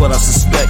what I suspect.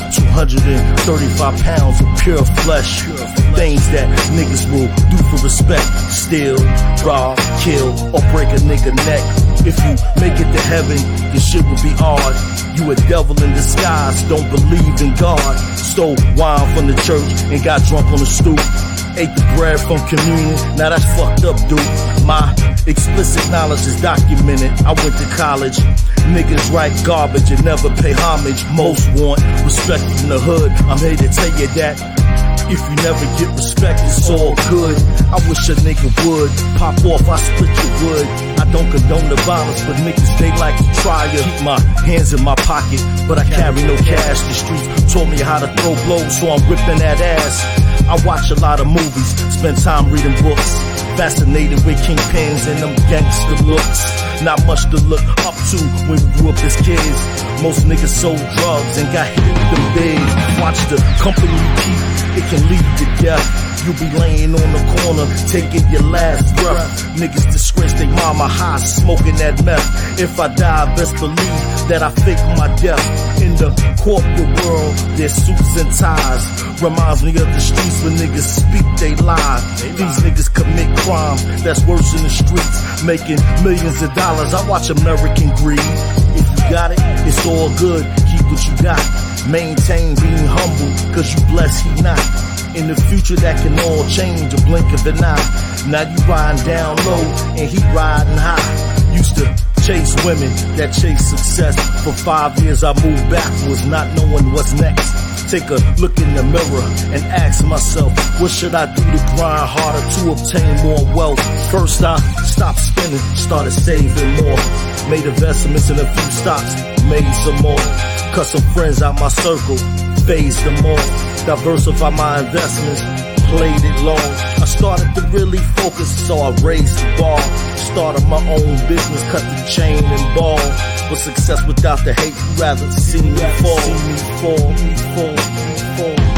235 pounds of pure flesh. Things that niggas will do for respect. Steal, rob, kill, or break a nigga neck. If you make it to heaven, your shit will be odd. You a devil in disguise, don't believe in God. Stole wine from the church and got drunk on the stoop. Ate the bread from communion, now that's fucked up, dude. My explicit knowledge is documented. I went to college. Niggas write garbage and never pay homage. Most want respect from the hood. I'm here to tell you that if you never get respect, it's all good. I wish a nigga would pop off, I split your wood. I don't condone the violence, but niggas, they like to try ya. Keep my hands in my pocket, but I carry no cash. The streets taught me how to throw blows, so I'm whipping that ass. I watch a lot of movies, spend time reading books. Fascinated with kingpins and them gangster looks. Not much to look up to when we grew up as kids. Most niggas sold drugs and got hit with them bigs. Watch the company you keep, it can lead to death. You'll be laying on the corner, taking your last breath. Niggas disgrace they mama high, smoking that meth. If I die, best believe that I fake my death. In the corporate world, there's suits and ties. Reminds me of the streets when niggas speak, they lie. These niggas commit crime that's worse in the streets, making millions of dollars. I watch American greed. If you got it, it's all good. Keep what you got. Maintain being humble, cause you blessed, he not. In the future that can all change, a blink of an eye. Now you riding down low and he riding high. Used to chase women that chase success. For 5 years I moved backwards, not knowing what's next. Take a look in the mirror and ask myself, what should I do to grind harder to obtain more wealth? First I stopped spending, started saving more. Made investments in a few stocks, made some more. Cut some friends out my circle, phased them all. Diversify my investments, played it long. I started to really focus, so I raised the bar. Started my own business, cut the chain and ball. For success without the hate, you rather see me fall.